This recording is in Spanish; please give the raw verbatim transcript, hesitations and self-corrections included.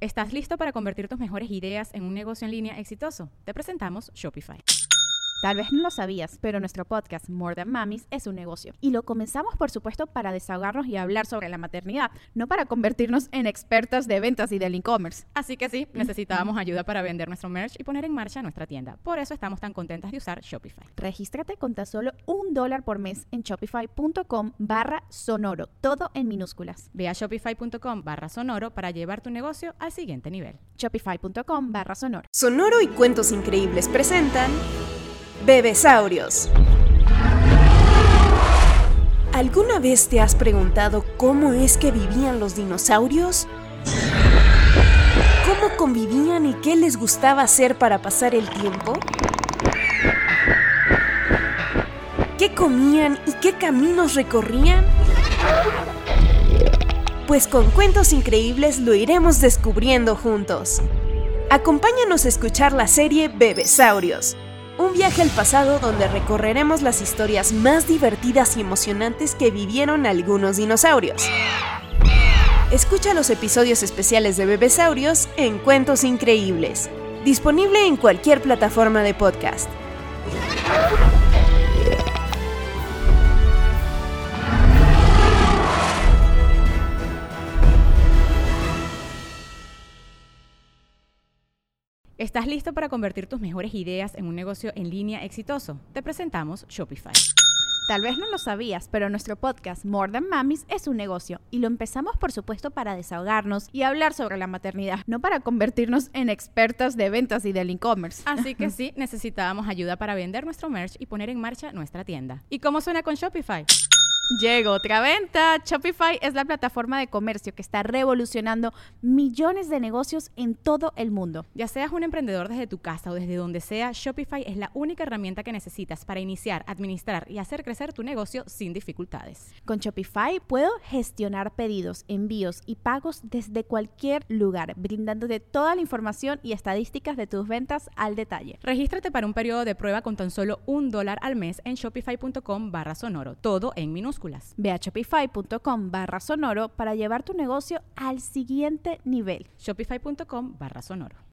¿Estás listo para convertir tus mejores ideas en un negocio en línea exitoso? Te presentamos Shopify. Tal vez no lo sabías, pero nuestro podcast More Than Mamis es un negocio. Y lo comenzamos, por supuesto, para desahogarnos y hablar sobre la maternidad, no para convertirnos en expertas de ventas y del e-commerce. Así que sí, necesitábamos ayuda para vender nuestro merch y poner en marcha nuestra tienda. Por eso estamos tan contentas de usar Shopify. Regístrate con tan solo un dólar por mes en shopify.com barra sonoro, todo en minúsculas. Ve a shopify.com barra sonoro para llevar tu negocio al siguiente nivel. Shopify.com barra sonoro. Sonoro y Cuentos Increíbles presentan Bebesaurios. ¿Alguna vez te has preguntado cómo es que vivían los dinosaurios? ¿Cómo convivían y qué les gustaba hacer para pasar el tiempo? ¿Qué comían y qué caminos recorrían? Pues con Cuentos Increíbles lo iremos descubriendo juntos. Acompáñanos a escuchar la serie Bebesaurios. Un viaje al pasado donde recorreremos las historias más divertidas y emocionantes que vivieron algunos dinosaurios. Escucha los episodios especiales de Bebesaurios en Cuentos Increíbles. Disponible en cualquier plataforma de podcast. ¿Estás listo para convertir tus mejores ideas en un negocio en línea exitoso? Te presentamos Shopify. Tal vez no lo sabías, pero nuestro podcast More Than Mamis es un negocio. Y lo empezamos, por supuesto, para desahogarnos y hablar sobre la maternidad, no para convertirnos en expertas de ventas y del e-commerce. Así que sí, necesitábamos ayuda para vender nuestro merch y poner en marcha nuestra tienda. ¿Y cómo suena con Shopify? Llegó otra venta. Shopify es la plataforma de comercio que está revolucionando millones de negocios en todo el mundo. Ya seas un emprendedor desde tu casa o desde donde sea, Shopify es la única herramienta que necesitas para iniciar, administrar y hacer crecer tu negocio sin dificultades. Con Shopify puedo gestionar pedidos, envíos y pagos desde cualquier lugar, brindándote toda la información y estadísticas de tus ventas al detalle. Regístrate para un periodo de prueba con tan solo un dólar al mes en shopify.com barra sonoro, todo en minúsculas. Ve a shopify.com barra sonoro para llevar tu negocio al siguiente nivel. Shopify.com barra sonoro.